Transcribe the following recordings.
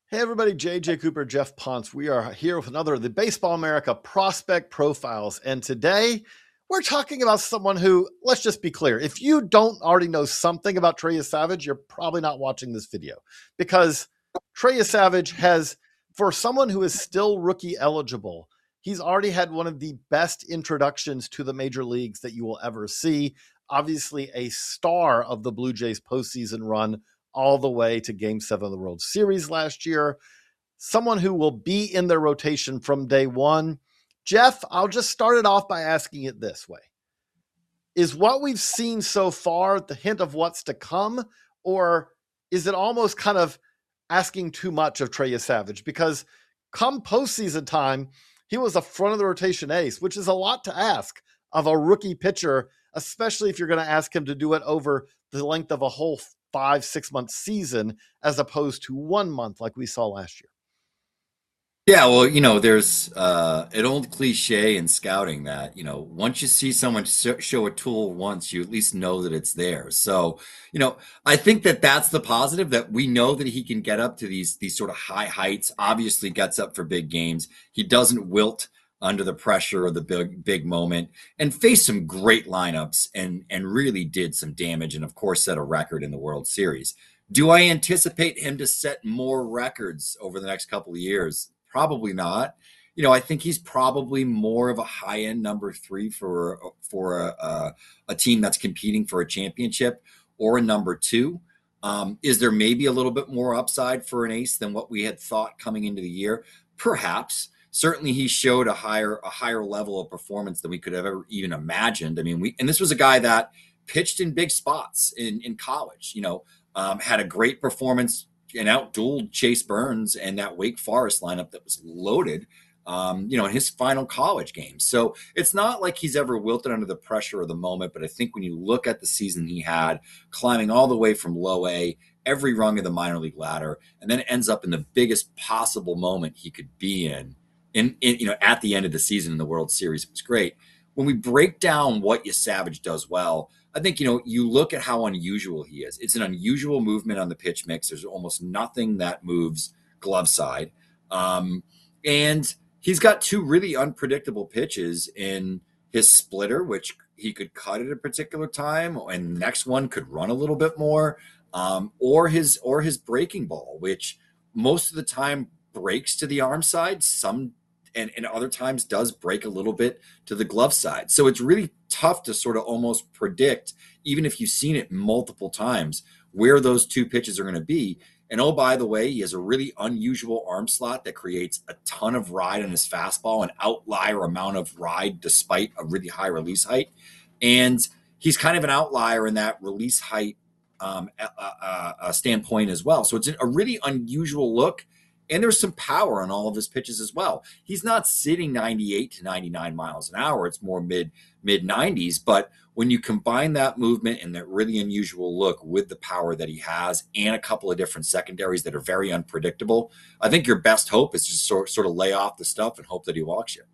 Hey everybody, JJ Cooper, Jeff Ponce. We are here with another of the Baseball America Prospect Profiles. And today we're talking about someone who, let's just be clear, if you don't already know something about Trey Savage, you're probably not watching this video. Because Trey Savage has, for someone who is still rookie eligible, he's already had one of the best introductions to the major leagues that you will ever see. Obviously, a star of the Blue Jays postseason run all the way to Game 7 of the World Series last year. Someone who will be in their rotation from day one. Jeff, I'll just start it off by asking it this way. Is what we've seen so far the hint of what's to come, or is it almost kind of asking too much of Trey Savage? Because come postseason time, he was a front of the rotation ace, which is a lot to ask of a rookie pitcher, especially if you're going to ask him to do it over the length of a whole 5-6 month season as opposed to 1 month like we saw last year. Yeah, well, there's an old cliche in scouting that, once you see someone show a tool once, you at least know that it's there. So, I think that that's the positive, that we know that he can get up to these sort of high heights, obviously gets up for big games. He doesn't wilt under the pressure of the big moment, and faced some great lineups and really did some damage, and of course set a record in the World Series. Do I anticipate him to set more records over the next couple of years? Probably not. I think he's probably more of a high-end number three for a team that's competing for a championship, or a number two. Is there maybe a little bit more upside for an ace than what we had thought coming into the year? Perhaps. Certainly, he showed a higher level of performance than we could have ever even imagined. I mean, and this was a guy that pitched in big spots in college. Had a great performance and outdueled Chase Burns and that Wake Forest lineup that was loaded, in his final college game. So it's not like he's ever wilted under the pressure of the moment. But I think when you look at the season he had, climbing all the way from low A, every rung of the minor league ladder, and then ends up in the biggest possible moment he could be in at the end of the season in the World Series, it was great. When we break down what Savage does well, I think, you look at how unusual he is. It's an unusual movement on the pitch mix. There's almost nothing that moves glove side. And he's got two really unpredictable pitches in his splitter, which he could cut at a particular time, and the next one could run a little bit more, or his breaking ball, which most of the time breaks to the arm side, and other times does break a little bit to the glove side. So it's really tough to sort of almost predict, even if you've seen it multiple times, where those two pitches are going to be. And oh, by the way, he has a really unusual arm slot that creates a ton of ride on his fastball, an outlier amount of ride despite a really high release height. And he's kind of an outlier in that release height standpoint as well. So it's a really unusual look. And there's some power on all of his pitches as well. He's not sitting 98 to 99 miles an hour. It's more mid 90s. But when you combine that movement and that really unusual look with the power that he has, and a couple of different secondaries that are very unpredictable, I think your best hope is just sort of lay off the stuff and hope that he walks you.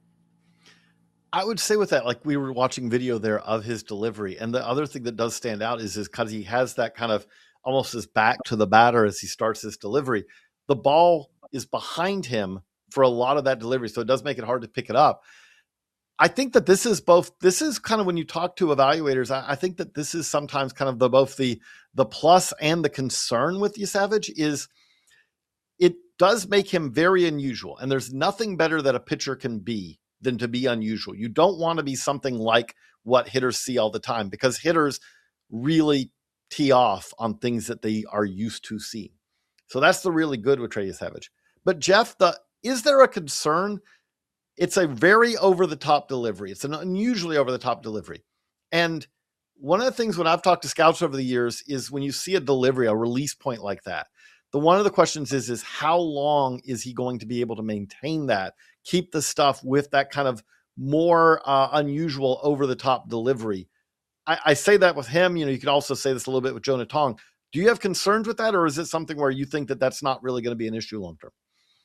I would say with that, like we were watching video there of his delivery. And the other thing that does stand out is because he has that kind of almost his back to the batter as he starts his delivery. The ball is behind him for a lot of that delivery. So it does make it hard to pick it up. I think that this is kind of when you talk to evaluators, I think that this is sometimes kind of both the plus and the concern with Savage is it does make him very unusual. And there's nothing better that a pitcher can be than to be unusual. You don't want to be something like what hitters see all the time, because hitters really tee off on things that they are used to seeing. So that's the really good with Trey Savage. But Jeff, is there a concern? It's a very over-the-top delivery. It's an unusually over-the-top delivery. And one of the things when I've talked to scouts over the years is when you see a delivery, a release point like that, one of the questions is how long is he going to be able to maintain that, keep the stuff with that kind of more unusual over-the-top delivery? I say that with him. You could also say this a little bit with Jonah Tong. Do you have concerns with that, or is it something where you think that that's not really going to be an issue long term?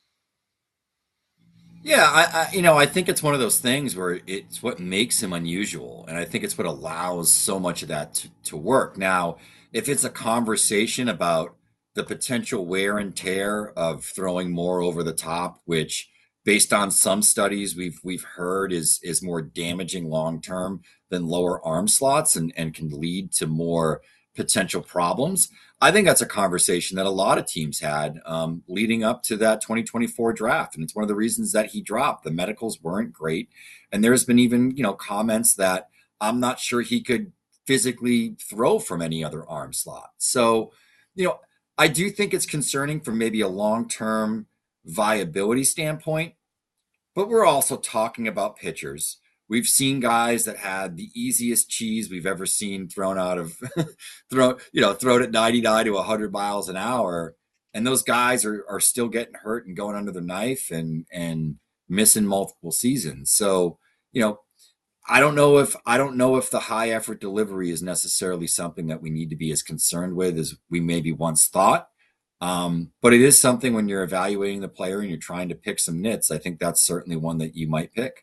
Yeah, I think it's one of those things where it's what makes him unusual, and I think it's what allows so much of that to work. Now, if it's a conversation about the potential wear and tear of throwing more over the top, which based on some studies we've heard is more damaging long term than lower arm slots and can lead to more potential problems. I think that's a conversation that a lot of teams had leading up to that 2024 draft, and it's one of the reasons that he dropped. The medicals weren't great, and there's been even comments that I'm not sure he could physically throw from any other arm slot. So, I do think it's concerning from maybe a long-term viability standpoint, but we're also talking about pitchers. We've seen guys that had the easiest cheese we've ever seen thrown out of thrown at 99 to 100 miles an hour, and those guys are still getting hurt and going under the knife and missing multiple seasons. So, I don't know if the high effort delivery is necessarily something that we need to be as concerned with as we maybe once thought. But it is something when you're evaluating the player and you're trying to pick some nits. I think that's certainly one that you might pick.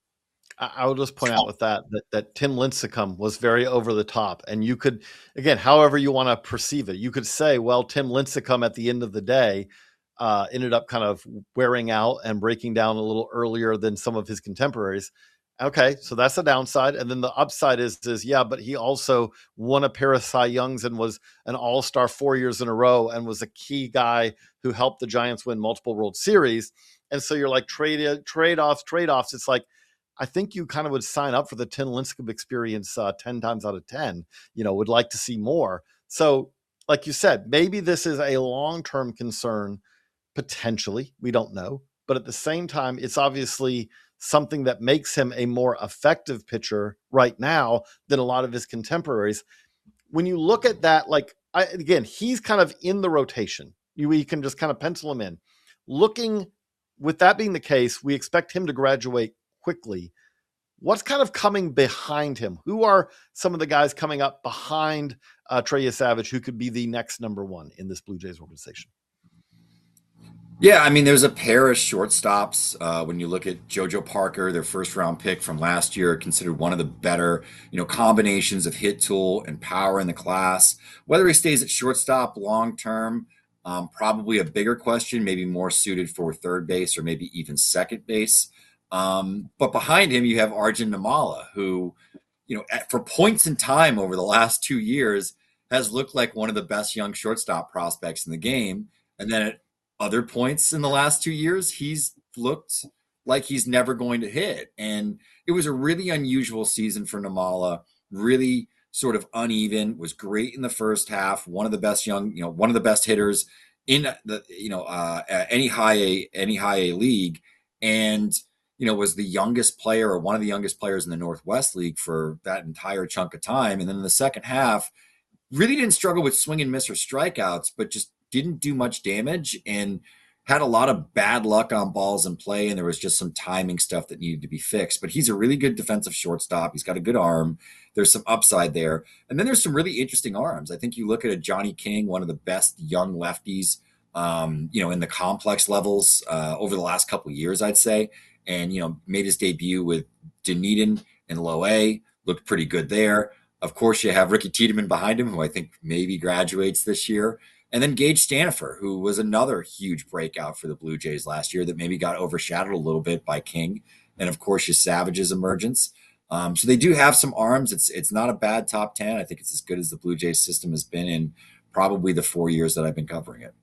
I will just point out with that Tim Lincecum was very over the top, and you could, again, however you want to perceive it, you could say, well, Tim Lincecum at the end of the day ended up kind of wearing out and breaking down a little earlier than some of his contemporaries. Okay, so that's the downside. And then the upside is yeah, but he also won a pair of Cy Youngs and was an all-star 4 years in a row and was a key guy who helped the Giants win multiple World Series. And so you're like trade-offs. It's like, I think you kind of would sign up for the Tim Lincecum experience 10 times out of 10, would like to see more. So like you said, maybe this is a long-term concern, potentially. We don't know. But at the same time, it's obviously something that makes him a more effective pitcher right now than a lot of his contemporaries. When you look at that, again, he's kind of in the rotation. You can just kind of pencil him in. With that being the case, we expect him to graduate quickly. What's kind of coming behind him? Who are some of the guys coming up behind Trey Yesavage who could be the next number one in this Blue Jays organization? Yeah, I mean, there's a pair of shortstops. When you look at JoJo Parker, their first round pick from last year, considered one of the better, combinations of hit tool and power in the class. Whether he stays at shortstop long term, probably a bigger question, maybe more suited for third base or maybe even second base. But behind him, you have Arjun Nimmala, who, for points in time over the last 2 years, has looked like one of the best young shortstop prospects in the game. And then at other points in the last 2 years, he's looked like he's never going to hit. And it was a really unusual season for Nimmala, really sort of uneven, was great in the first half, one of the best one of the best hitters in the, any high A league. And, was the youngest player or one of the youngest players in the Northwest League for that entire chunk of time. And then in the second half, really didn't struggle with swing and miss or strikeouts, but just didn't do much damage and had a lot of bad luck on balls in play. And there was just some timing stuff that needed to be fixed. But he's a really good defensive shortstop. He's got a good arm. There's some upside there. And then there's some really interesting arms. I think you look at a Johnny King, one of the best young lefties, in the complex levels over the last couple of years, I'd say. And, made his debut with Dunedin in low A, looked pretty good there. Of course, you have Ricky Tiedemann behind him, who I think maybe graduates this year. And then Gage Stanifer, who was another huge breakout for the Blue Jays last year that maybe got overshadowed a little bit by King. And of course, Yesavage's emergence. So they do have some arms. It's not a bad top 10. I think it's as good as the Blue Jays system has been in probably the 4 years that I've been covering it.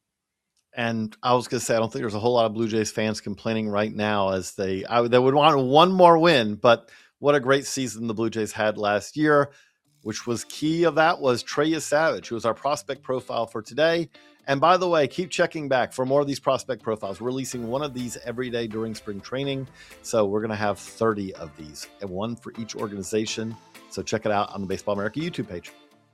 And I was going to say, I don't think there's a whole lot of Blue Jays fans complaining right now as they would want one more win, but what a great season the Blue Jays had last year, which was key of that was Trey Yesavage, who was our prospect profile for today. And by the way, keep checking back for more of these prospect profiles. We're releasing one of these every day during spring training. So we're going to have 30 of these, and one for each organization. So check it out on the Baseball America YouTube page.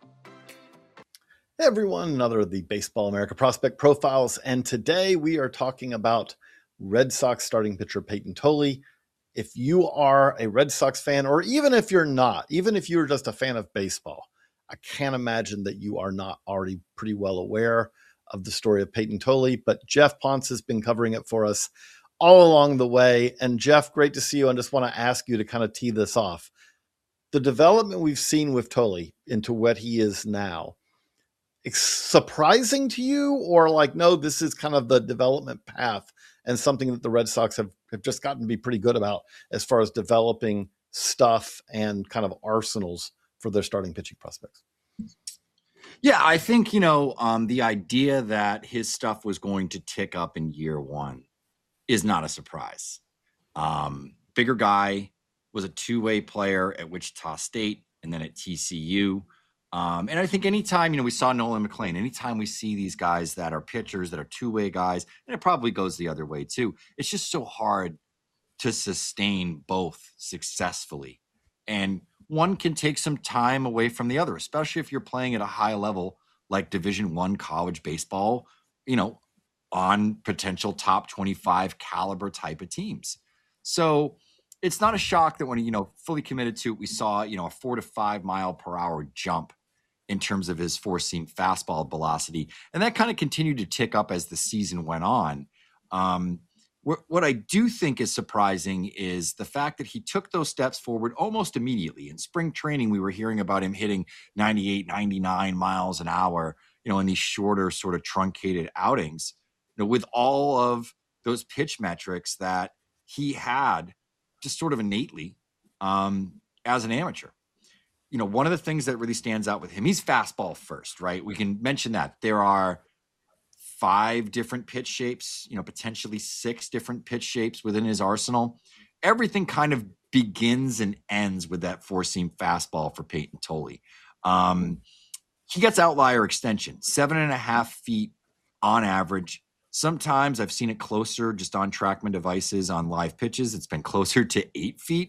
Hey everyone, another of the Baseball America prospect profiles. And today we are talking about Red Sox starting pitcher Peyton Toley. If you are a Red Sox fan, or even if you're not, even if you're just a fan of baseball, I can't imagine that you are not already pretty well aware of the story of Peyton Toley. But Jeff Ponce has been covering it for us all along the way. And Jeff, great to see you. I just want to ask you to kind of tee this off. The development we've seen with Toley into what he is now, surprising to you, or like, no, this is kind of the development path and something that the Red Sox have just gotten to be pretty good about as far as developing stuff and kind of arsenals for their starting pitching prospects? Yeah, I think, the idea that his stuff was going to tick up in year one is not a surprise. Bigger guy, was a two-way player at Wichita State and then at TCU. And I think anytime, we saw Nolan McLean, anytime we see these guys that are pitchers, that are two-way guys, and it probably goes the other way too, it's just so hard to sustain both successfully. And one can take some time away from the other, especially if you're playing at a high level like Division I college baseball, on potential top 25 caliber type of teams. So it's not a shock that when, fully committed to it, we saw, a 4 to 5 mile per hour jump in terms of his four-seam fastball velocity. And that kind of continued to tick up as the season went on. What I do think is surprising is the fact that he took those steps forward almost immediately. In spring training, we were hearing about him hitting 98, 99 miles an hour, in these shorter sort of truncated outings, with all of those pitch metrics that he had just sort of innately as an amateur. One of the things that really stands out with him, he's fastball first, right? We can mention that there are 5 different pitch shapes, potentially 6 different pitch shapes within his arsenal. Everything kind of begins and ends with that four-seam fastball for Peyton Toley. He gets outlier extension, 7.5 feet on average. Sometimes I've seen it closer just on TrackMan devices on live pitches. It's been closer to 8 feet.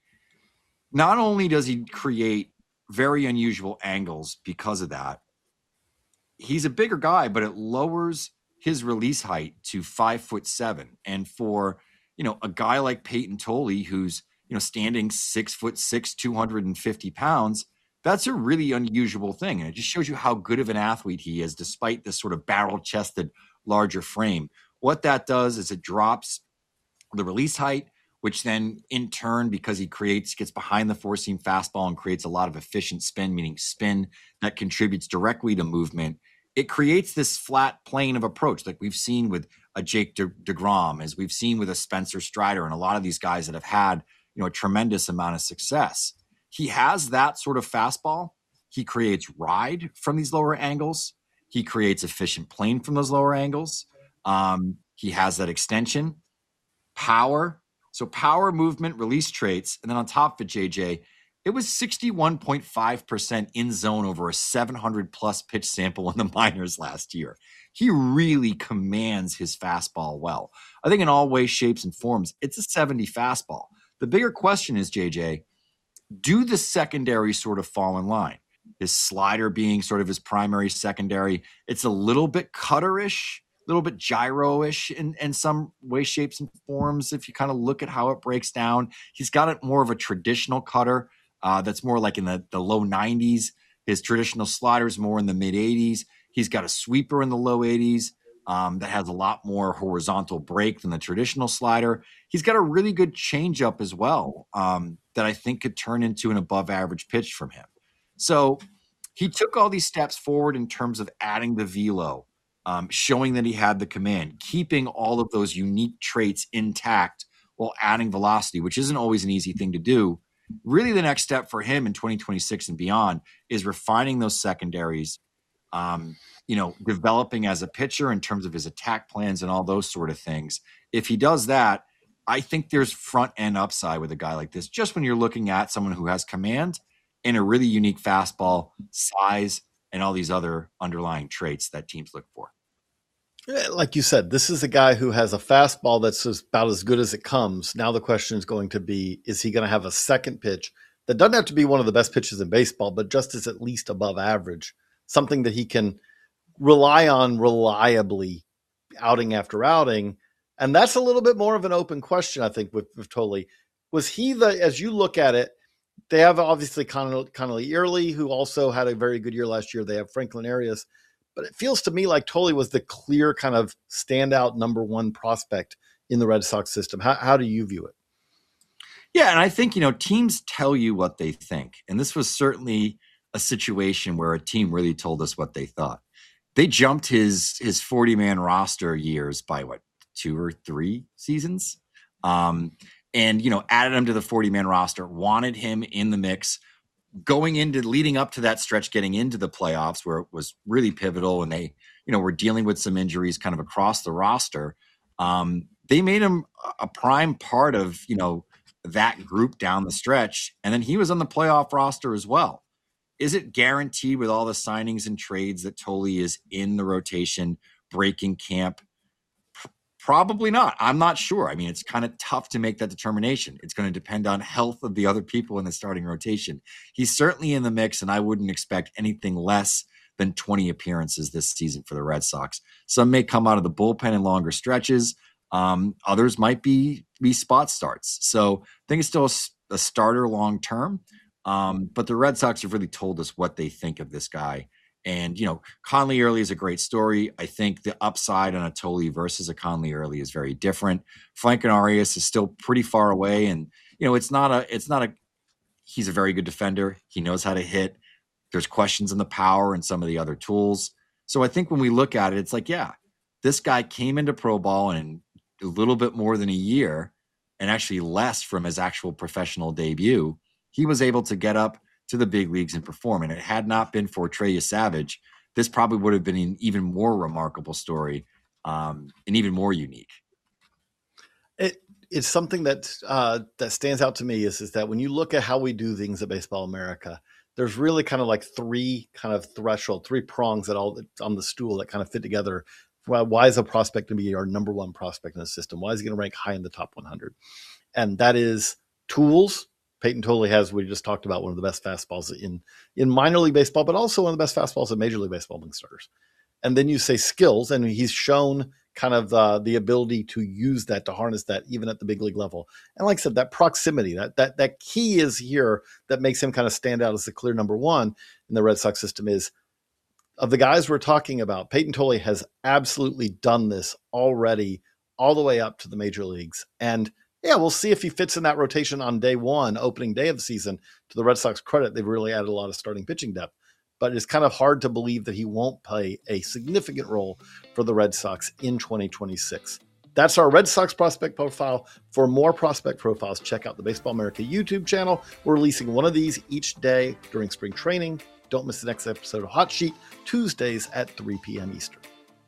Not only does he create very unusual angles because of that, he's a bigger guy, but it lowers his release height to 5'7". And for, a guy like Peyton Toley, who's, standing 6'6", 250 pounds, that's a really unusual thing. And it just shows you how good of an athlete he is, despite this sort of barrel-chested, larger frame. What that does is it drops the release height, which then in turn, because he gets behind the four-seam fastball and creates a lot of efficient spin, meaning spin that contributes directly to movement. It creates this flat plane of approach like we've seen with a Jake DeGrom, as we've seen with a Spencer Strider, and a lot of these guys that have had, a tremendous amount of success. He has that sort of fastball. He creates ride from these lower angles. He creates efficient plane from those lower angles. He has that extension, power. So power, movement, release traits. And then on top of it, JJ, it was 61.5% in zone over a 700 plus pitch sample in the minors last year. He really commands his fastball well. I think in all ways, shapes, and forms, it's a 70 fastball. The bigger question is, JJ, do the secondary sort of fall in line? His slider being sort of his primary secondary. It's a little bit cutter-ish, a little bit gyro-ish in some way, shapes, and forms. If you kind of look at how it breaks down, he's got it more of a traditional cutter that's more like in the low 90s. His traditional slider's more in the mid 80s. He's got a sweeper in the low 80s that has a lot more horizontal break than the traditional slider. He's got a really good changeup as well that I think could turn into an above average pitch from him. So he took all these steps forward in terms of adding the velo, showing that he had the command, keeping all of those unique traits intact while adding velocity, which isn't always an easy thing to do. Really, the next step for him in 2026 and beyond is refining those secondaries, developing as a pitcher in terms of his attack plans and all those sort of things. If he does that, I think there's front end upside with a guy like this, just when you're looking at someone who has command and a really unique fastball, size, and all these other underlying traits that teams look for. Like you said, this is a guy who has a fastball that's about as good as it comes. Now the question is going to be, is he going to have a second pitch that doesn't have to be one of the best pitches in baseball, but just is at least above average, something that he can rely on reliably outing after outing? And that's a little bit more of an open question, I think, with Toley. Was he as you look at it, they have obviously Connolly Early, who also had a very good year last year. They have Franklin Arias. But it feels to me like Toley was the clear kind of standout number one prospect in the Red Sox system. How do you view it? Yeah, and I think, teams tell you what they think. And this was certainly a a situation where a team really told us what they thought. They jumped his 40-man roster years by what, 2 or 3 seasons? And, added him to the 40-man roster, wanted him in the mix, leading up to that stretch, getting into the playoffs where it was really pivotal, and they, were dealing with some injuries kind of across the roster. They made him a prime part of, that group down the stretch. And then he was on the playoff roster as well. Is it guaranteed with all the signings and trades that Tolle is in the rotation, breaking camp? Probably not. I'm not sure. I mean, it's kind of tough to make that determination. It's going to depend on health of the other people in the starting rotation. He's certainly in the mix, and I wouldn't expect anything less than 20 appearances this season for the Red Sox. Some may come out of the bullpen in longer stretches. Others might be spot starts. So I think it's still a starter long term. But the Red Sox have really told us what they think of this guy. And, Conley Early is a great story. I think the upside on a Tolle versus a Conley Early is very different. Franklin Arias is still pretty far away. And, he's a very good defender. He knows how to hit. There's questions in the power and some of the other tools. So I think when we look at it, it's like, yeah, this guy came into pro ball in a little bit more than a year, and actually less from his actual professional debut. He was able to get up to the big leagues and perform. And it had not been for Trey Savage, this probably would have been an even more remarkable story, and even more unique. It's something that stands out to me is that when you look at how we do things at Baseball America, there's really kind of like 3 kind of threshold, 3 prongs that all on the stool that kind of fit together. Why is a prospect going to be our number 1 prospect in the system? Why is he going to rank high in the top 100? And that is tools. Peyton Tolle has, we just talked about, one of the best fastballs in minor league baseball, but also one of the best fastballs in Major League Baseball among starters. And then you say skills, and he's shown kind of the ability to use that, to harness that even at the big league level. And like I said, that proximity, that key is here that makes him kind of stand out as the clear number 1 in the Red Sox system. Is of the guys we're talking about, Peyton Tolle has absolutely done this already all the way up to the major leagues. And yeah, we'll see if he fits in that rotation on day 1, opening day of the season. To the Red Sox credit, they've really added a lot of starting pitching depth. But it's kind of hard to believe that he won't play a significant role for the Red Sox in 2026. That's our Red Sox prospect profile. For more prospect profiles, check out the Baseball America YouTube channel. We're releasing one of these each day during spring training. Don't miss the next episode of Hot Sheet, Tuesdays at 3 p.m. Eastern.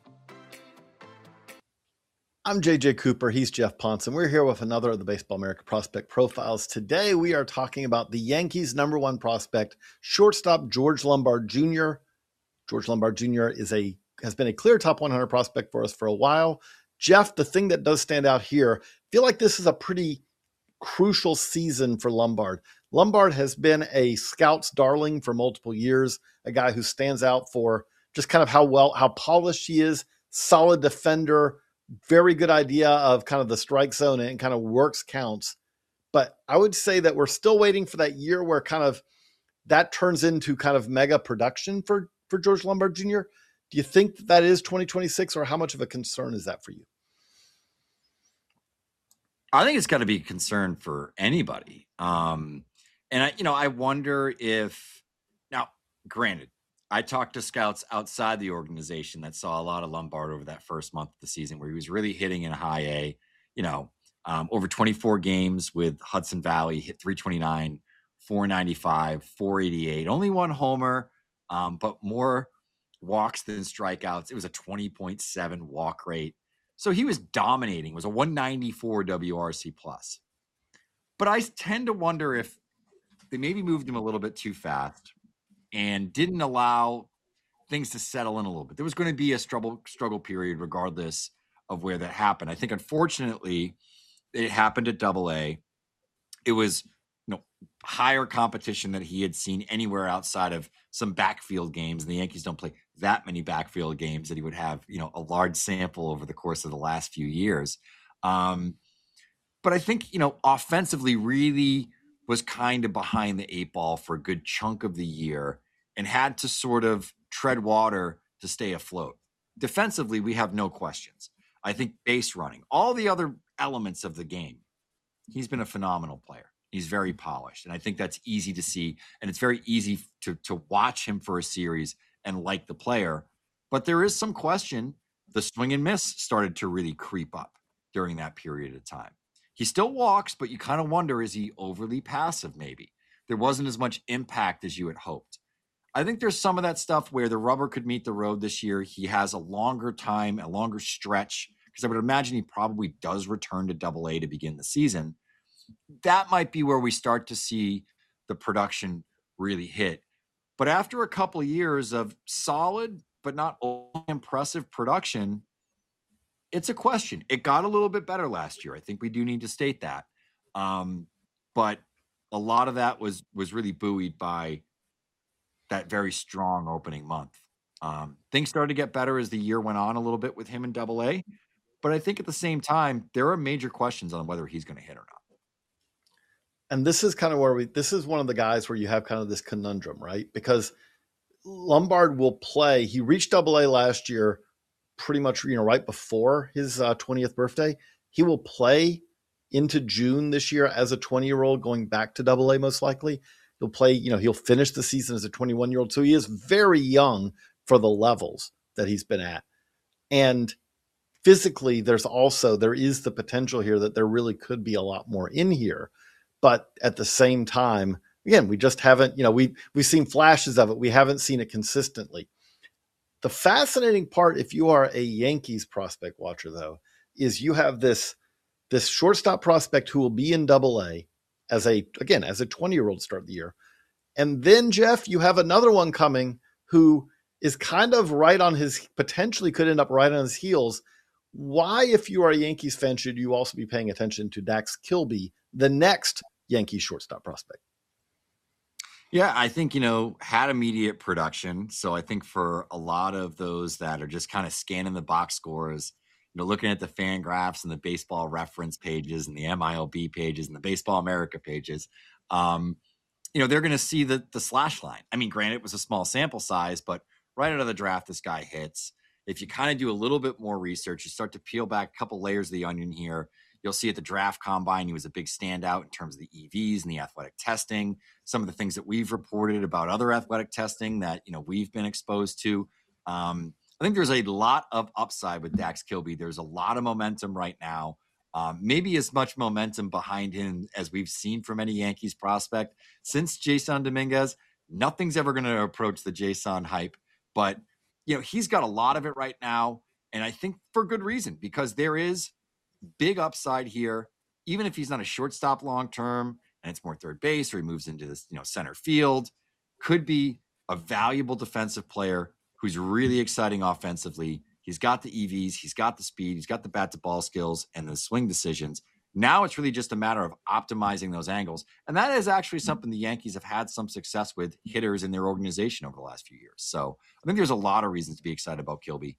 I'm JJ Cooper. He's Jeff Ponson. We're here with another of the Baseball America prospect profiles. Today, we are talking about the Yankees' number 1 prospect, shortstop George Lombard Jr. George Lombard Jr. has been a clear top 100 prospect for us for a while. Jeff, the thing that does stand out here, I feel like this is a pretty crucial season for Lombard. Lombard has been a scout's darling for multiple years, a guy who stands out for just kind of how polished he is, solid defender, very good idea of kind of the strike zone and kind of works counts. But I would say that we're still waiting for that year where kind of that turns into kind of mega production for George Lombard Jr. Do you think that is 2026, or how much of a concern is that for you? I think it's got to be a concern for anybody. And I wonder if, now, granted, I talked to scouts outside the organization that saw a lot of Lombard over that first month of the season, where he was really hitting in high A, over 24 games with Hudson Valley, hit 329, 495, 488, only 1 homer, but more walks than strikeouts. It was a 20.7 walk rate. So he was dominating. It was a 194 WRC plus. But I tend to wonder if they maybe moved him a little bit too fast and didn't allow things to settle in a little bit. There was going to be a struggle period regardless of where that happened. I think, unfortunately, it happened at AA. It was higher competition than he had seen anywhere outside of some backfield games. And the Yankees don't play that many backfield games that he would have, a large sample over the course of the last few years. But I think, offensively really was kind of behind the 8 ball for a good chunk of the year and had to sort of tread water to stay afloat. Defensively, we have no questions. I think base running, all the other elements of the game, he's been a phenomenal player. He's very polished. And I think that's easy to see. And it's very easy to watch him for a series and like the player. But there is some question. The swing and miss started to really creep up during that period of time. He still walks, but you kind of wonder, is he overly passive maybe? There wasn't as much impact as you had hoped. I think there's some of that stuff where the rubber could meet the road this year. He has a longer time, a longer stretch, because I would imagine he probably does return to AA to begin the season. That might be where we start to see the production really hit. But after a couple of years of solid but not impressive production, it's a question. It got a little bit better last year. I think we do need to state that. But a lot of that was really buoyed by that very strong opening month. Things started to get better as the year went on a little bit with him in AA. But I think at the same time, there are major questions on whether he's going to hit or not. And this is kind of where this is one of the guys where you have kind of this conundrum, right? Because Lombard will play. He reached AA last year pretty much, right before his 20th birthday. He will play into June this year as a 20-year-old going back to AA most likely. He'll play, he'll finish the season as a 21-year-old. So he is very young for the levels that he's been at. And physically, there is the potential here that there really could be a lot more in here. But at the same time, again, we just haven't, we've seen flashes of it. We haven't seen it consistently. The fascinating part, if you are a Yankees prospect watcher, though, is you have this shortstop prospect who will be in AA as a 20-year-old start the year. And then, Jeff, you have another one coming who is kind of potentially could end up right on his heels. Why, if you are a Yankees fan, should you also be paying attention to Dax Kilby, the next Yankees shortstop prospect? Yeah, I think, had immediate production. So I think for a lot of those that are just kind of scanning the box scores, looking at the fan graphs and the baseball reference pages and the MILB pages and the Baseball America pages, they're going to see the slash line. I mean, granted, it was a small sample size, but right out of the draft, this guy hits. If you kind of do a little bit more research, you start to peel back a couple layers of the onion here. You'll see at the draft combine, he was a big standout in terms of the EVs and the athletic testing. Some of the things that we've reported about other athletic testing that, we've been exposed to. I think there's a lot of upside with Dax Kilby. There's a lot of momentum right now. Maybe as much momentum behind him as we've seen from any Yankees prospect since Jason Dominguez. Nothing's ever going to approach the Jason hype, but he's got a lot of it right now. And I think for good reason, because there is big upside here, even if he's not a shortstop long-term and it's more third base or he moves into this, center field, could be a valuable defensive player who's really exciting offensively. He's got the EVs, he's got the speed, he's got the bat to ball skills and the swing decisions. Now it's really just a matter of optimizing those angles. And that is actually something the Yankees have had some success with hitters in their organization over the last few years. So I think there's a lot of reasons to be excited about Kilby,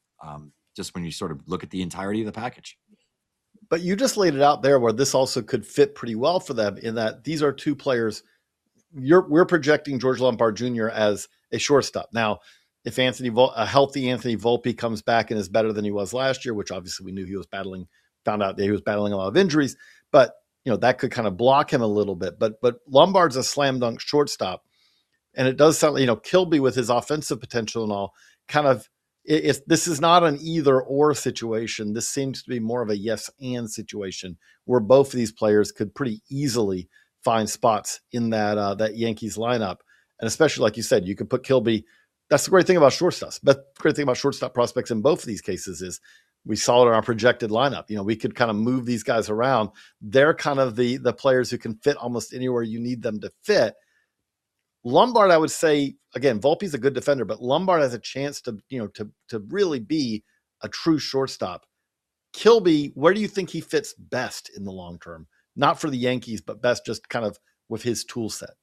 just when you sort of look at the entirety of the package. But you just laid it out there where this also could fit pretty well for them in that these are two players. We're projecting George Lombard Jr. as a shortstop. Now, if a healthy Anthony Volpe comes back and is better than he was last year, which obviously we knew he was found out that he was battling a lot of injuries, but that could kind of block him a little bit. But Lombard's a slam dunk shortstop. And it does sound like, Kilby with his offensive potential and all kind of, if this is not an either or situation, this seems to be more of a yes and situation where both of these players could pretty easily find spots in that Yankees lineup. And especially like you said, you could put Kilby. That's the great thing about shortstops. But the great thing about shortstop prospects in both of these cases is we saw it in our projected lineup. We could kind of move these guys around. They're kind of the players who can fit almost anywhere you need them to fit. Lombard, I would say, again, Volpe's a good defender, but Lombard has a chance to really be a true shortstop. Kilby, where do you think he fits best in the long term? Not for the Yankees, but best just kind of with his tool set.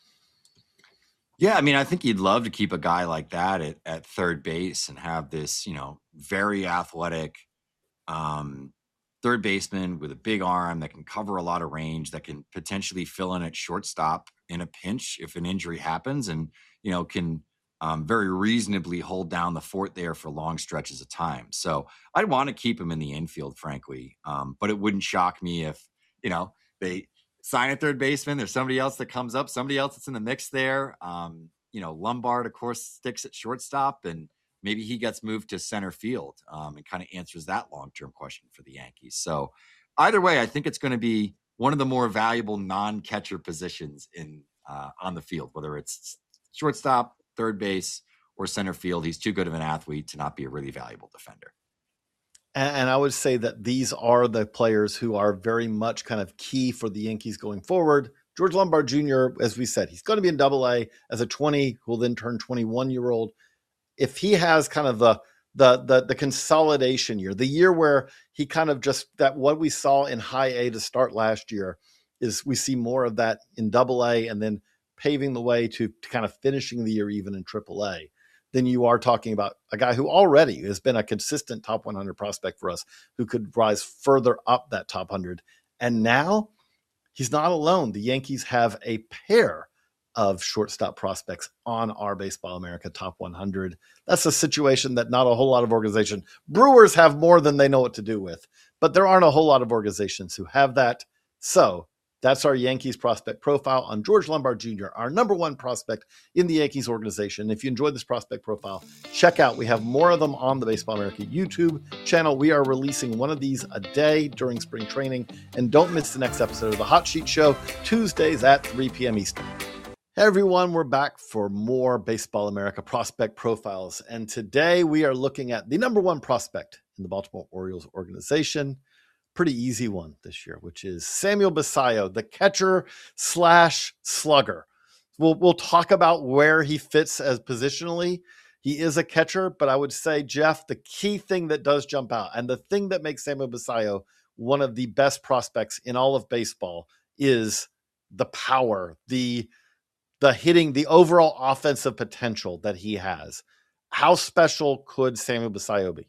Yeah, I mean, I think you'd love to keep a guy like that at third base and have this, very athletic third baseman with a big arm that can cover a lot of range, that can potentially fill in at shortstop in a pinch if an injury happens, and can very reasonably hold down the fort there for long stretches of time. So I'd want to keep him in the infield, frankly, but it wouldn't shock me if they sign a third baseman. There's somebody else that comes up, somebody else that's in the mix there. Lombard, of course, sticks at shortstop, and maybe he gets moved to center field and kind of answers that long-term question for the Yankees. So either way, I think it's going to be one of the more valuable non-catcher positions on the field, whether it's shortstop, third base, or center field. He's too good of an athlete to not be a really valuable defender. And I would say that these are the players who are very much kind of key for the Yankees going forward. George Lombard Jr., as we said, he's going to be in Double-A as a 20, who will then turn 21-year-old. If he has kind of the consolidation year, the year where he kind of just that what we saw in High A to start last year is we see more of that in Double-A and then paving the way to kind of finishing the year even in Triple-A. Then you are talking about a guy who already has been a consistent top 100 prospect for us, who could rise further up that top 100. And now he's not alone. The Yankees have a pair of shortstop prospects on our Baseball America top 100. That's a situation that not a whole lot of organizations. Brewers have more than they know what to do with, but there aren't a whole lot of organizations who have that. So that's our Yankees prospect profile on George Lombard Jr., our number one prospect in the Yankees organization. If you enjoyed this prospect profile, check out. We have more of them on the Baseball America YouTube channel. We are releasing one of these a day during spring training. And don't miss the next episode of the Hot Sheet Show, Tuesdays at 3 p.m. Eastern. Hey everyone, we're back for more Baseball America prospect profiles. And today we are looking at the number one prospect in the Baltimore Orioles organization. Pretty easy one this year, which is Samuel Basallo, the catcher / slugger. We'll talk about where he fits as positionally. He is a catcher, but I would say, Jeff, the key thing that does jump out and the thing that makes Samuel Basallo one of the best prospects in all of baseball is the power, the hitting, the overall offensive potential that he has. How special could Samuel Basallo be?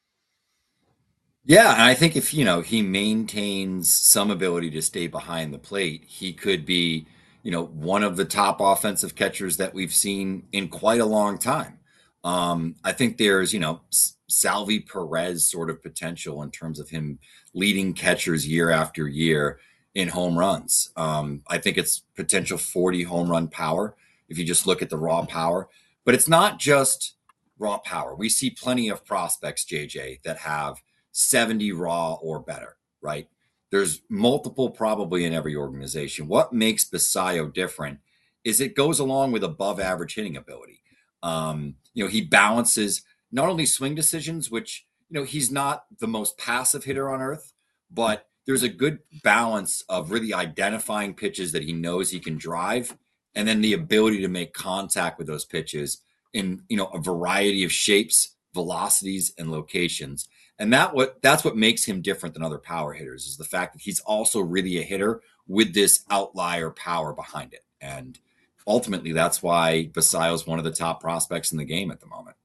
Yeah, and I think if, he maintains some ability to stay behind the plate, he could be, one of the top offensive catchers that we've seen in quite a long time. I think there's, Salvi Perez sort of potential in terms of him leading catchers year after year in home runs. I think it's potential 40 home run power if you just look at the raw power. But it's not just raw power. We see plenty of prospects, JJ, that have 70 raw or better, right? There's multiple probably in every organization. What makes Basallo different is it goes along with above average hitting ability. He balances not only swing decisions, which, he's not the most passive hitter on earth, but there's a good balance of really identifying pitches that he knows he can drive, and then the ability to make contact with those pitches in, a variety of shapes, velocities, and locations. And that's what makes him different than other power hitters is the fact that he's also really a hitter with this outlier power behind it. And ultimately, that's why Basallo is one of the top prospects in the game at the moment.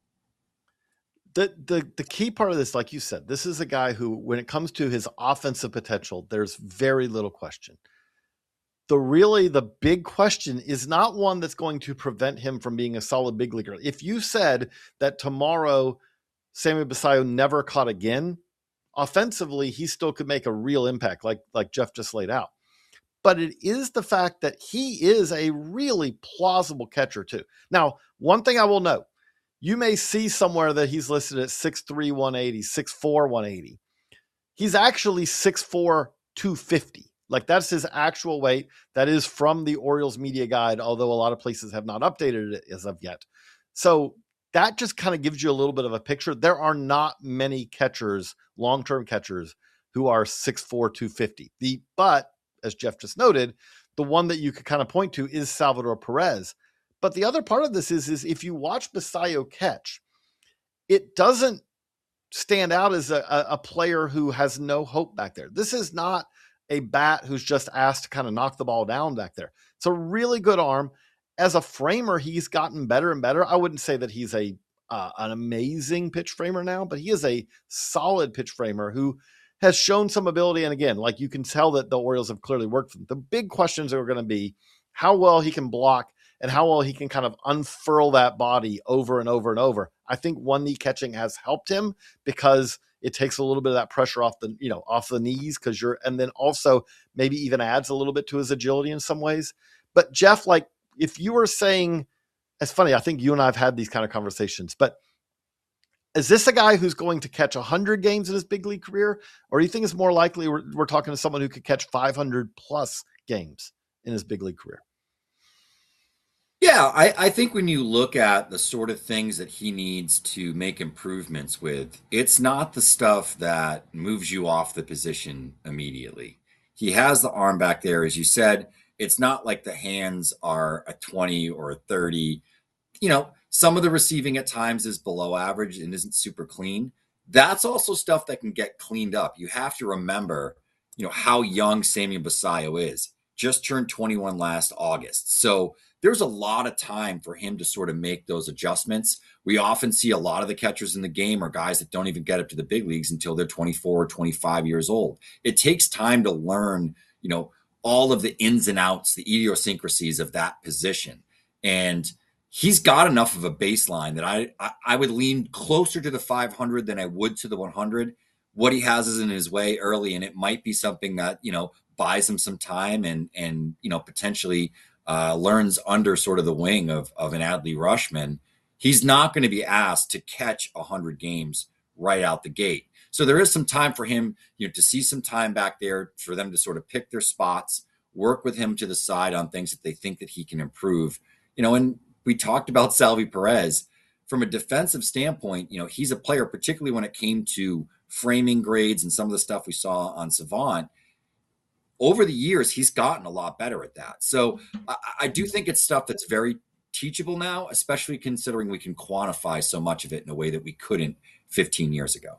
The key part of this, like you said, this is a guy who, when it comes to his offensive potential, there's very little question. The big question is not one that's going to prevent him from being a solid big leaguer. If you said that tomorrow Samuel Basallo never caught again, offensively, he still could make a real impact like Jeff just laid out. But it is the fact that he is a really plausible catcher too. Now, one thing I will note, you may see somewhere that he's listed at 6'3", 180, 6'4", 180. He's actually 6'4", 250. Like that's his actual weight. That is from the Orioles media guide, although a lot of places have not updated it as of yet. So that just kind of gives you a little bit of a picture. There are not many catchers, long-term catchers, who are 6'4", 250. But as Jeff just noted, the one that you could kind of point to is Salvador Perez. But the other part of this is if you watch Basallo catch, it doesn't stand out as a player who has no hope back there. This is not a bat who's just asked to kind of knock the ball down back there. It's a really good arm. As a framer, he's gotten better and better. I wouldn't say that he's an amazing pitch framer now, but he is a solid pitch framer who has shown some ability. And again, like you can tell that the Orioles have clearly worked for him. The big questions are going to be how well he can block and how well he can kind of unfurl that body over and over and over. I think one-knee catching has helped him because It takes a little bit of that pressure off the knees and then also maybe even adds a little bit to his agility in some ways. But Jeff, like if you were saying, it's funny, I think you and I have had these kind of conversations, but is this a guy who's going to catch 100 games in his big league career? Or do you think it's more likely we're talking to someone who could catch 500 plus games in his big league career? Yeah, I think when you look at the sort of things that he needs to make improvements with, it's not the stuff that moves you off the position immediately. He has the arm back there, as you said. It's not like the hands are a 20 or a 30. Some of the receiving at times is below average and isn't super clean. That's also stuff that can get cleaned up. You have to remember, how young Samuel Basallo is. Just turned 21 last August. So there's a lot of time for him to sort of make those adjustments. We often see a lot of the catchers in the game are guys that don't even get up to the big leagues until they're 24 or 25 years old. It takes time to learn, all of the ins and outs, the idiosyncrasies of that position. And he's got enough of a baseline that I would lean closer to the 500 than I would to the 100. What he has is in his way early, and it might be something that, buys him some time and potentially learns under sort of the wing of an Adley Rutschman. He's not going to be asked to catch 100 games right out the gate. So there is some time for him, to see some time back there for them to sort of pick their spots, work with him to the side on things that they think that he can improve. And we talked about Salvy Perez from a defensive standpoint. He's a player, particularly when it came to framing grades and some of the stuff we saw on Savant. Over the years, he's gotten a lot better at that. So I do think it's stuff that's very teachable now, especially considering we can quantify so much of it in a way that we couldn't 15 years ago.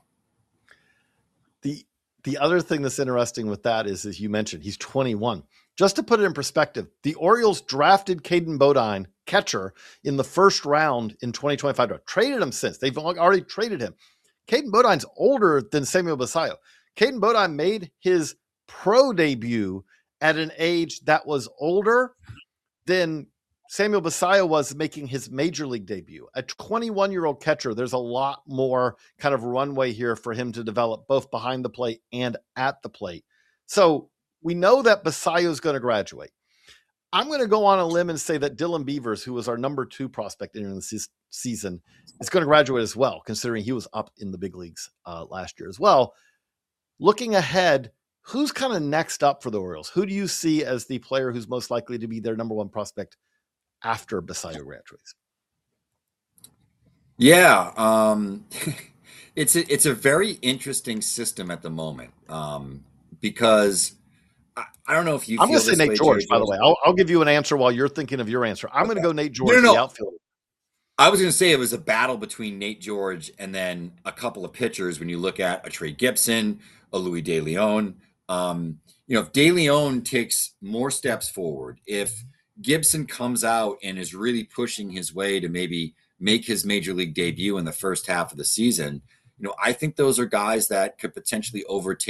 The other thing that's interesting with that is, as you mentioned, he's 21. Just to put it in perspective, the Orioles drafted Caden Bodine, catcher, in the first round in 2025. Traded him since. They've already traded him. Caden Bodine's older than Samuel Basallo. Caden Bodine made his pro debut at an age that was older than Samuel Basallo was making his major league debut. A 21-year-old catcher, there's a lot more kind of runway here for him to develop both behind the plate and at the plate. So we know that Basallo is going to graduate. I'm going to go on a limb and say that Dylan Beavers, who was our number 2 prospect in the season, is going to graduate as well, considering he was up in the big leagues last year as well. Looking ahead, who's kind of next up for the Orioles? Who do you see as the player who's most likely to be their number 1 prospect after Basallo graduates? Yeah, it's a very interesting system at the moment because I don't know if you. I'm going to say Nate George, by the way. I'll give you an answer while you're thinking of your answer. I'm going to go Nate George, the outfielder. I was going to say it was a battle between Nate George and then a couple of pitchers. When you look at a Trey Gibson, a Louis De Leon, if De Leon takes more steps forward, if Gibson comes out and is really pushing his way to maybe make his major league debut in the first half of the season, I think those are guys that could potentially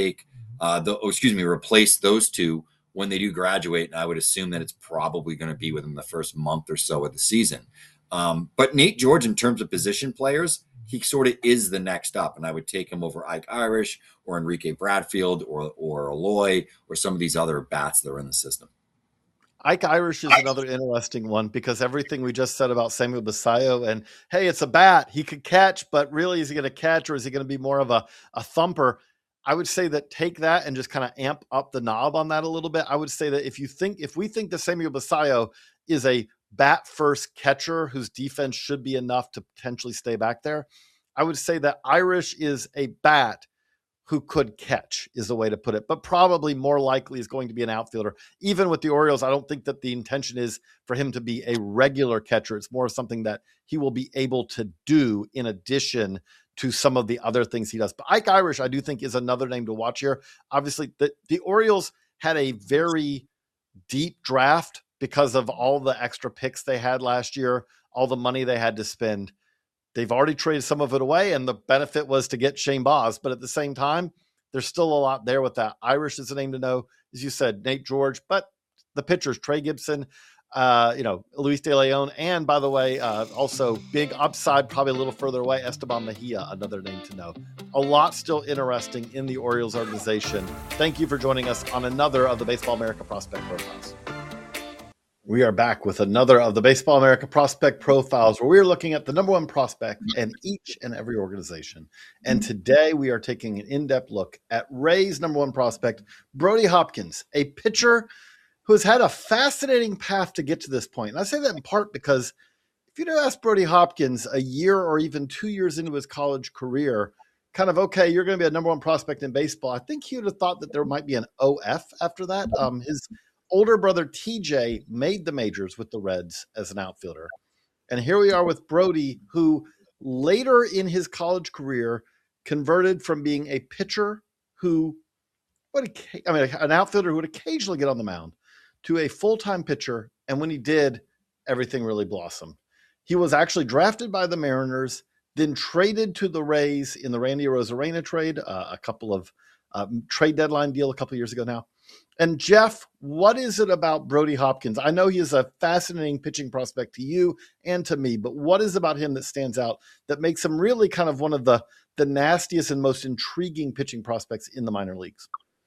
replace those two when they do graduate. And I would assume that it's probably going to be within the first month or so of the season. But Nate George, in terms of position players, he sort of is the next up. And I would take him over Ike Irish or Enrique Bradfield or Aloy or some of these other bats that are in the system. Ike Irish is another interesting one because everything we just said about Samuel Basallo and, hey, it's a bat. He could catch, but really, is he going to catch or is he going to be more of a thumper? I would say that take that and just kind of amp up the knob on that a little bit. I would say that if we think that Samuel Basallo is a bat first catcher whose defense should be enough to potentially stay back there, I would say that Irish is a bat who could catch is the way to put it, but probably more likely is going to be an outfielder. Even with the Orioles, I don't think that the intention is for him to be a regular catcher. It's more something that he will be able to do in addition to some of the other things he does. But Ike Irish, I do think, is another name to watch here. Obviously, the Orioles had a very deep draft because of all the extra picks they had last year, all the money they had to spend. They've already traded some of it away, and the benefit was to get Shane Baz. But at the same time, there's still a lot there with that. Irish is a name to know. As you said, Nate George, but the pitchers, Trey Gibson, Luis De Leon, and by the way, also big upside, probably a little further away, Esteban Mejia, another name to know. A lot still interesting in the Orioles organization. Thank you for joining us on another of the Baseball America Prospect Profiles. We are back with another of the Baseball America Prospect Profiles, where we're looking at the number one prospect in each and every organization. And today we are taking an in-depth look at Rays' number one prospect, Brody Hopkins, a pitcher who has had a fascinating path to get to this point. And I say that in part because if you'd have asked Brody Hopkins a year or even 2 years into his college career, kind of, okay, you're going to be a number one prospect in baseball, I think he would have thought that there might be an OF after that. His older brother TJ made the majors with the Reds as an outfielder. And here we are with Brody, who later in his college career converted from being a pitcher an outfielder who would occasionally get on the mound, to a full-time pitcher. And when he did, everything really blossomed. He was actually drafted by the Mariners, then traded to the Rays in the Randy Arozarena trade, a couple of trade deadline deal a couple of years ago now. And Jeff, what is it about Brody Hopkins? I know he is a fascinating pitching prospect to you and to me, but what is about him that stands out that makes him really kind of one of the nastiest and most intriguing pitching prospects in the minor leagues?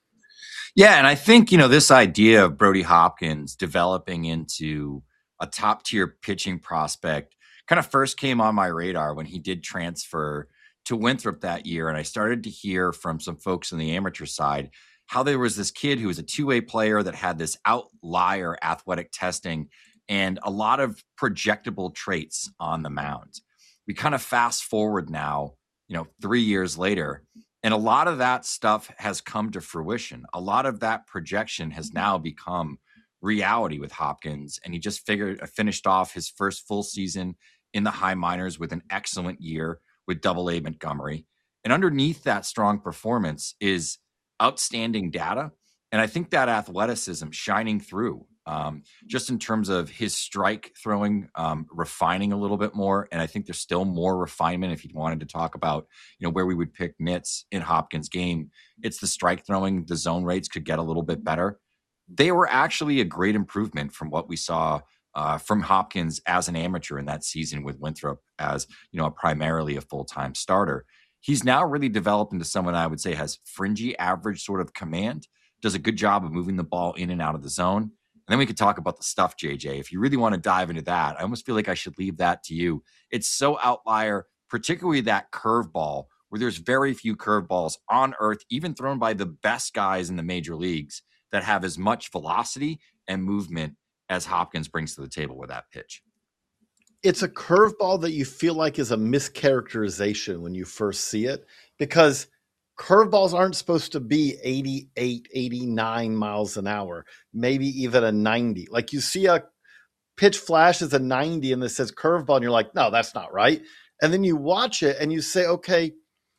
Yeah, and I think, this idea of Brody Hopkins developing into a top-tier pitching prospect kind of first came on my radar when he did transfer to Winthrop that year, and I started to hear from some folks on the amateur side how there was this kid who was a two-way player that had this outlier athletic testing and a lot of projectable traits on the mound. We kind of fast forward now, 3 years later, and a lot of that stuff has come to fruition. A lot of that projection has now become reality with Hopkins, and he just finished off his first full season in the high minors with an excellent year with Double-A Montgomery. And underneath that strong performance is outstanding data. And I think that athleticism shining through just in terms of his strike throwing, refining a little bit more. And I think there's still more refinement. If you wanted to talk about, where we would pick nits in Hopkins' game, it's the strike throwing. The zone rates could get a little bit better. They were actually a great improvement from what we saw from Hopkins as an amateur in that season with Winthrop as, primarily a full-time starter. He's now really developed into someone I would say has fringy average sort of command, does a good job of moving the ball in and out of the zone. And then we could talk about the stuff, JJ. If you really want to dive into that, I almost feel like I should leave that to you. It's so outlier, particularly that curveball, where there's very few curveballs on earth, even thrown by the best guys in the major leagues, that have as much velocity and movement as Hopkins brings to the table with that pitch. It's a curveball that you feel like is a mischaracterization when you first see it, because curveballs aren't supposed to be 88, 89 miles an hour, maybe even a 90. Like you see a pitch flash as a 90 and it says curveball and you're like, no, that's not right. And then you watch it and you say, okay,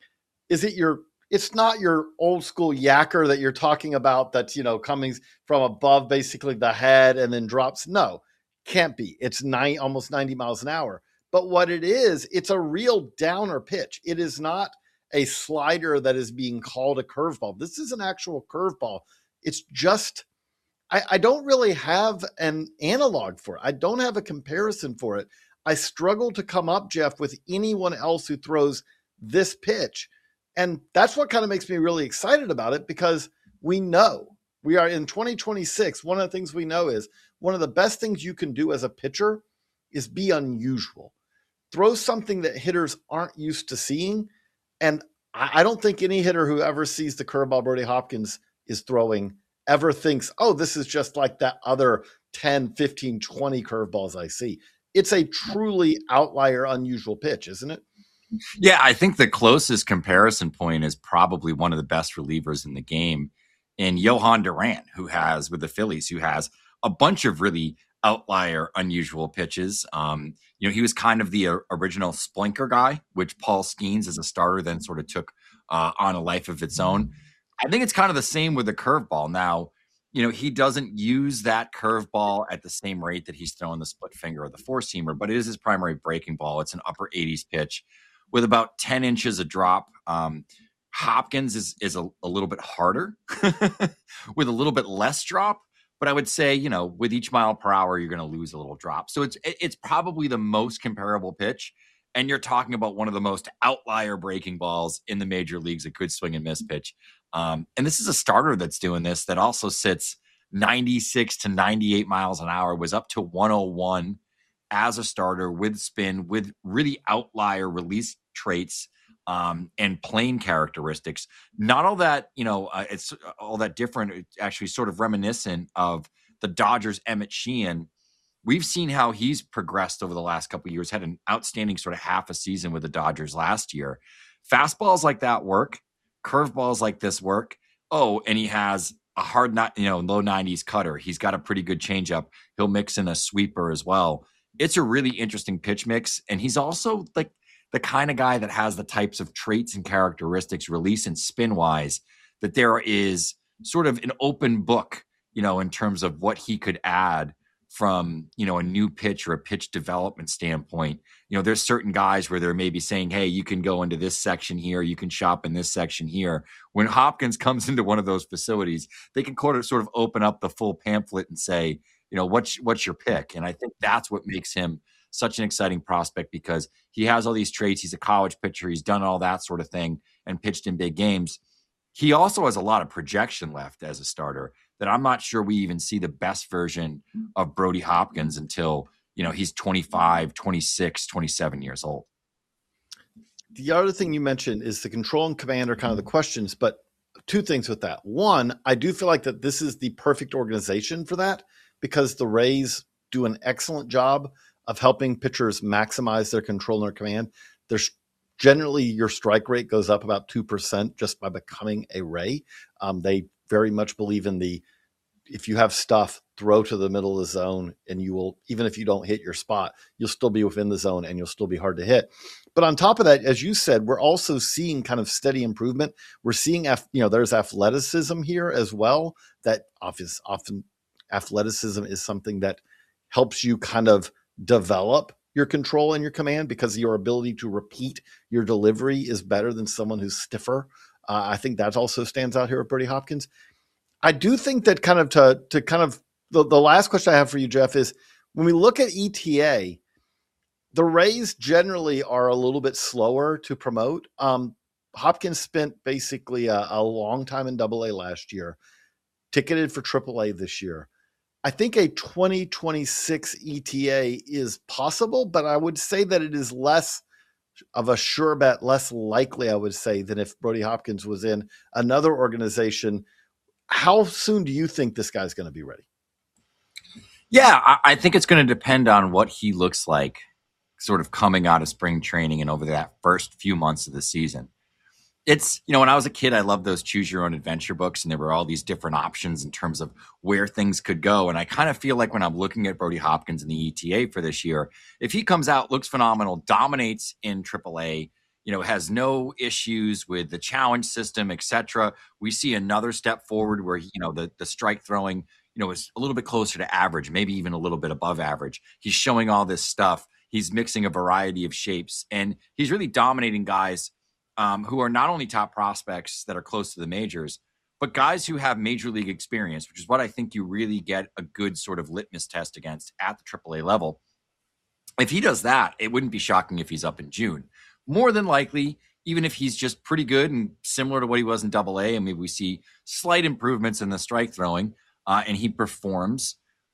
it's not your old school yacker that you're talking about that's, coming from above basically the head and then drops. No, can't be. It's almost 90 miles an hour. But what it is, it's a real downer pitch. It is not a slider that is being called a curveball. This is an actual curveball. It's just, I don't really have an analog for it. I don't have a comparison for it. I struggle to come up, Jeff, with anyone else who throws this pitch. And that's what kind of makes me really excited about it, because we know we are in 2026. One of the things we know is one of the best things you can do as a pitcher is be unusual. Throw something that hitters aren't used to seeing. And I don't think any hitter who ever sees the curveball Brody Hopkins is throwing ever thinks, oh, this is just like that other 10, 15, 20 curveballs I see. It's a truly outlier, unusual pitch, isn't it? Yeah, I think the closest comparison point is probably one of the best relievers in the game in Johan Duran, with the Phillies, who has a bunch of really outlier, unusual pitches. He was kind of the original splinker guy, which Paul Skeens as a starter then sort of took on a life of its own. I think it's kind of the same with the curveball. Now, he doesn't use that curveball at the same rate that he's throwing the split finger or the four-seamer, but it is his primary breaking ball. It's an upper 80s pitch with about 10 inches of drop. Hopkins is a little bit harder with a little bit less drop, But I would say, with each mile per hour, you're going to lose a little drop. So it's probably the most comparable pitch. And you're talking about one of the most outlier breaking balls in the major leagues, a good swing and miss pitch. And this is a starter that's doing this that also sits 96 to 98 miles an hour, was up to 101 as a starter with spin, with really outlier release traits and plane characteristics. Not all that, it's all that different. It's actually sort of reminiscent of the Dodgers' Emmett Sheehan. We've seen how he's progressed over the last couple of years, had an outstanding sort of half a season with the Dodgers last year. Fastballs like that work. Curveballs like this work. Oh, and he has a hard, low 90s cutter. He's got a pretty good changeup. He'll mix in a sweeper as well. It's a really interesting pitch mix. And he's also like the kind of guy that has the types of traits and characteristics, release and spin wise, that there is sort of an open book, in terms of what he could add from, a new pitch or a pitch development standpoint. There's certain guys where they're maybe saying, hey, you can go into this section here, you can shop in this section here. When Hopkins comes into one of those facilities, they can sort of open up the full pamphlet and say, what's your pick? And I think that's what makes him such an exciting prospect, because he has all these traits. He's a college pitcher. He's done all that sort of thing and pitched in big games. He also has a lot of projection left as a starter that I'm not sure we even see the best version of Brody Hopkins until, he's 25, 26, 27 years old. The other thing you mentioned is the control and command are kind of the questions, but two things with that. One, I do feel like that this is the perfect organization for that, because the Rays do an excellent job of helping pitchers maximize their control and their command. There's generally your strike rate goes up about 2% just by becoming a Ray. They very much believe in if you have stuff, throw to the middle of the zone, and you will, even if you don't hit your spot, you'll still be within the zone and you'll still be hard to hit. But on top of that, as you said, we're also seeing kind of steady improvement. We're seeing, there's athleticism here as well. That often athleticism is something that helps you kind of develop your control and your command, because your ability to repeat your delivery is better than someone who's stiffer. I think that also stands out here with Brody Hopkins. I do think that kind of to kind of the last question I have for you, Jeff, is when we look at ETA, the Rays generally are a little bit slower to promote. Hopkins spent basically a long time in AA last year, ticketed for AAA this year. I think a 2026 ETA is possible, but I would say that it is less of a sure bet, less likely, I would say, than if Brody Hopkins was in another organization. How soon do you think this guy's going to be ready? Yeah, I think it's going to depend on what he looks like sort of coming out of spring training and over that first few months of the season. It's, when I was a kid, I loved those choose your own adventure books, and there were all these different options in terms of where things could go. And I kind of feel like when I'm looking at Brody Hopkins in the ETA for this year, if he comes out, looks phenomenal, dominates in AAA, has no issues with the challenge system, etc., we see another step forward where, the strike throwing, is a little bit closer to average, maybe even a little bit above average. He's showing all this stuff. He's mixing a variety of shapes, and he's really dominating guys who are not only top prospects that are close to the majors, but guys who have major league experience, which is what I think you really get a good sort of litmus test against at the AAA level. If he does that, it wouldn't be shocking if he's up in June. More than likely, even if he's just pretty good and similar to what he was in AA, and maybe we see slight improvements in the strike throwing, and he performs,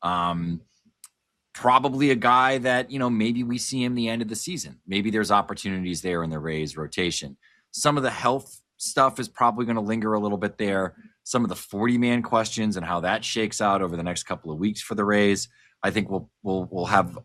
probably a guy that, maybe we see him the end of the season. Maybe there's opportunities there in the Rays rotation. Some of the health stuff is probably going to linger a little bit there. Some of the 40-man questions and how that shakes out over the next couple of weeks for the Rays, I think we'll have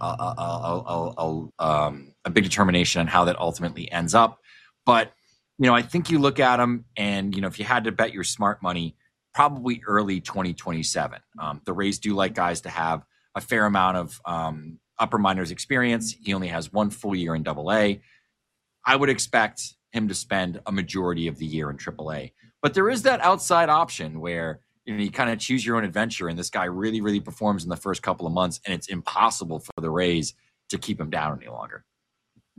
a big determination on how that ultimately ends up. But, I think you look at him and, if you had to bet your smart money, probably early 2027. The Rays do like guys to have a fair amount of upper minors experience. He only has one full year in AA. I would expect him to spend a majority of the year in AAA. But there is that outside option where you kind of choose your own adventure, and this guy really, really performs in the first couple of months, and it's impossible for the Rays to keep him down any longer.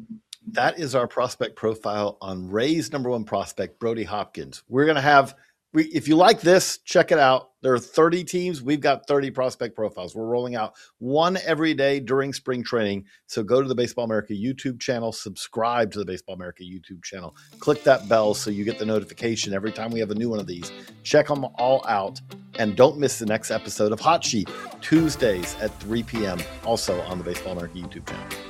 That is our prospect profile on Rays number one prospect, Brody Hopkins. We're going to have if you like this, check it out. There are 30 teams. We've got 30 prospect profiles. We're rolling out one every day during spring training. So go to the Baseball America YouTube channel, subscribe to the Baseball America YouTube channel, click that bell so you get the notification every time we have a new one of these. Check them all out, and don't miss the next episode of Hot Sheet, Tuesdays at 3 p.m., also on the Baseball America YouTube channel.